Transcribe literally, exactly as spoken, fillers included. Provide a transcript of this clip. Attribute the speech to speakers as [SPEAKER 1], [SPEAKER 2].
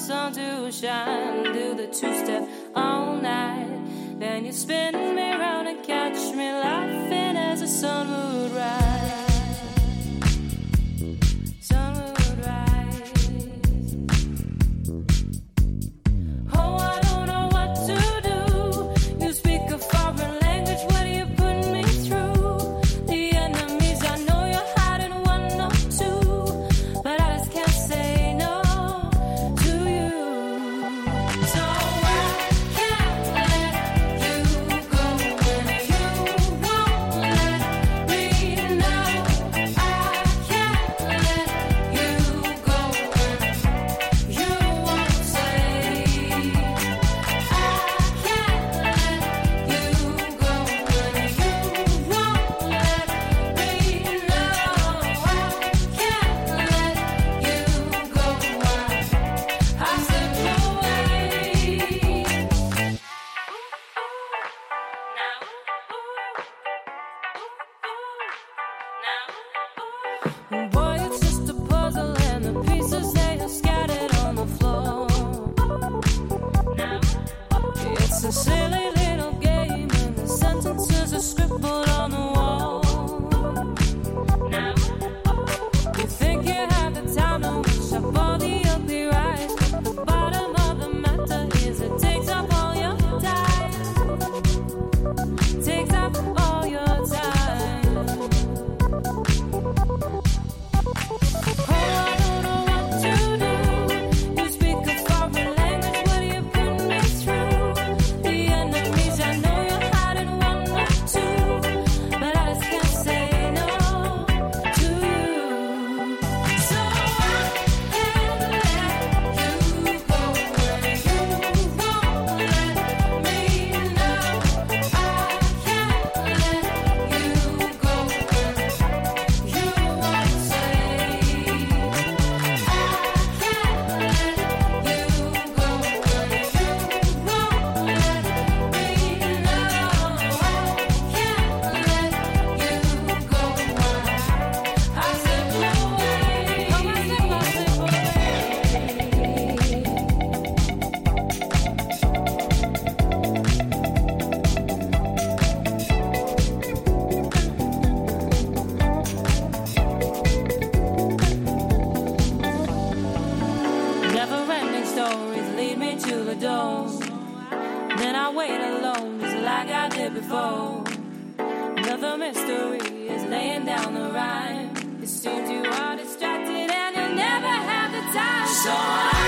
[SPEAKER 1] sun to shine. Do the two-step all night. Then you spin me round and catch me laughing as the sun would rise. Sun would rise. Oh, I don't know what to do. You speak a foreign language. What do you put me through? The enemies, I know you're hiding one or two, but I just can't say no to you. So I can't let you go when you won't let me know. I can't let you go when you won't say. I can't let you go when you won't let me know. I can't let you go. I slip away now. Boy, it's just a puzzle and the pieces they are scattered on the floor. It's a silly little game and the sentences are scribbled on the wall. You think you have the time to wish up all the ugly rights, but the bottom of the matter is it takes up all your time. Takes up all your time. Oh, I don't know what to do. You speak a foreign language. What do you put me through? The enemies, I know you're hiding one or two, but I just can't say no to you. So I can't let you go when you won't let me know. I can't let you go when you won't say. I can't let you go when you won't let me Never-ending stories lead me to the door. Then I wait alone, just like I did before. Another mystery is laying down the rhyme. It seems you are distracted and you'll never have the time. So I